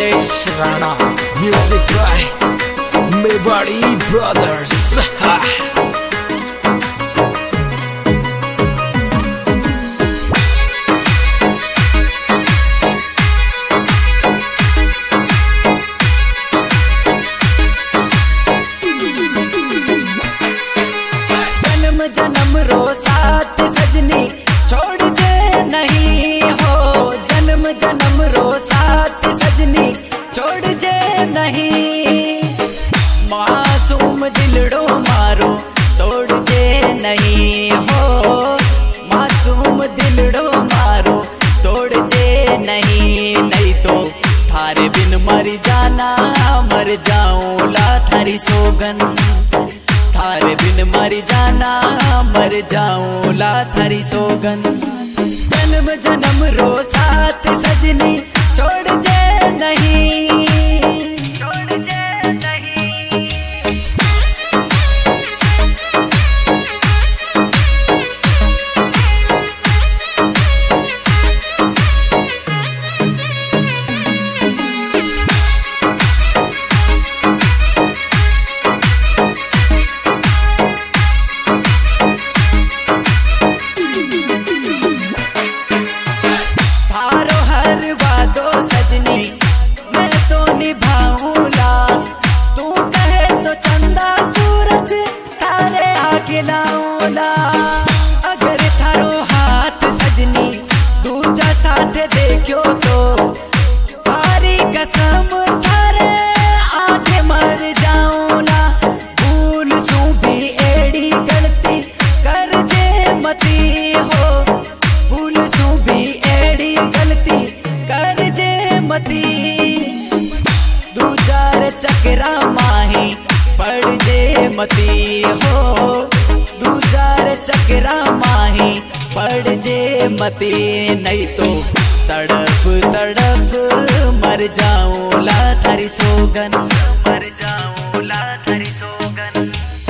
Nilesh Rana, music by Mewari Brothers. जन्म रो साथ सजनी छोड़ दे नहीं हो, जन्म जन्म रो साथ सजनी छोड़ दे नहीं, मासूम दिलड़ो मारो तोड़ दे नहीं हो, मासूम दिलड़ो मारो तोड़ दे नहीं, नहीं तो थारे बिन मर जाना मर जाऊं ला थारी सोगन, थारे बिन मर जाना मर जाऊं ला थारी सोगन, जन्म जन्म रो साथ सजनी छोड़ दे नहीं, छोड़ दे नहीं। अगर थारो हाथ सजनी दूजा साथ देखो तो थारी कसम थारे आगे मर जाऊं ना, भूल तू भी एड़ी गलती कर जे मती हो, भूल तू भी एड़ी गलती कर जे मती, दूजार चकरा माही पड़ जे मती हो, दूजार चकरा माही पड़ जे मती, नहीं तो तड़प तड़प मर जाऊं ला थारी सोगन, मर जाऊं ला थारी सोगन।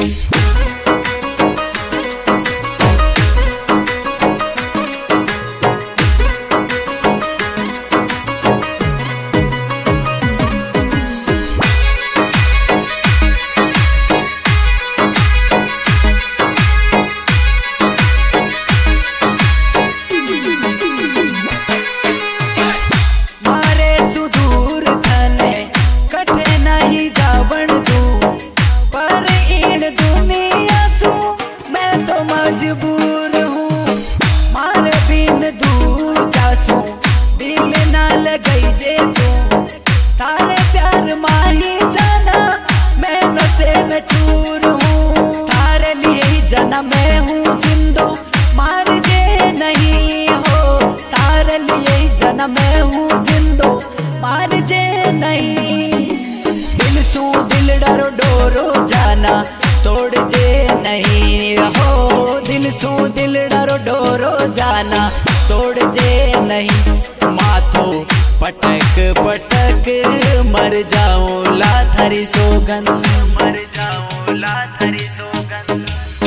मजबूर हूँ मारे बिन दूर जासू, दिल ना लगई जे तू थारे प्यार माही जाना, मैं नशे में चूर हूँ, थारे लिए ही जना मैं हूँ जिंदो मार जे नहीं हो, थारे लिए ही जना मैं हूँ जिंदो मार जे नहीं, दिल सू दिल डरो डोरो जाना तोड़ जे नहीं हो, दिल सू दिल डरो डोरो जाना तोड़ जे नहीं, माथो पटक पटक मर जाऊं ला थारी सोगन, मर जाऊं ला थारी सोगन।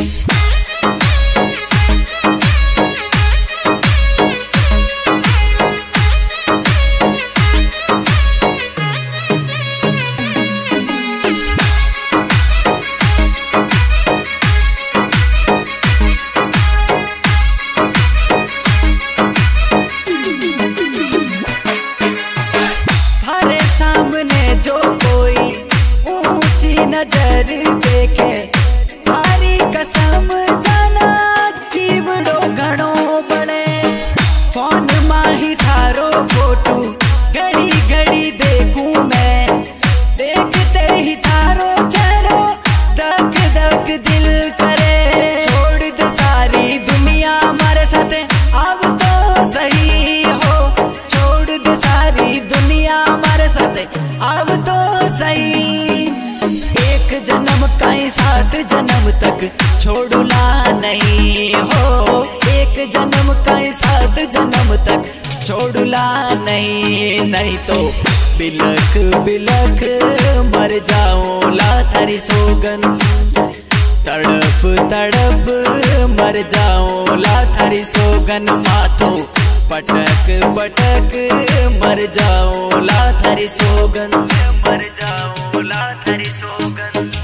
जो कोई ऊंची नजर देखे थारी कसम जाना जीवड़ो घणो बड़े, फोन माही थारो फोटो घड़ी घड़ी देखूं मैं, देखते ही थारो चेहरो धक धक दिल करे, छोड़ दे सारी दुनिया हमारे साथ अब तो सही हो, छोड़ दे सारी दुनिया हमारे साथ अब तो सही, एक जन्म का ही साथ जन्म तक छोड़ना नहीं हो, एक जन्म का ही साथ जन्म तक छोड़ना नहीं, नहीं तो बिलख बिलख मर जाऊं ला थारी सोगन, तड़प तड़प मर जाऊं ला थारी सोगन, माथो पटक पटक मर जाओ ला थारी सोगन, मर जाओ ला थारी सोगन।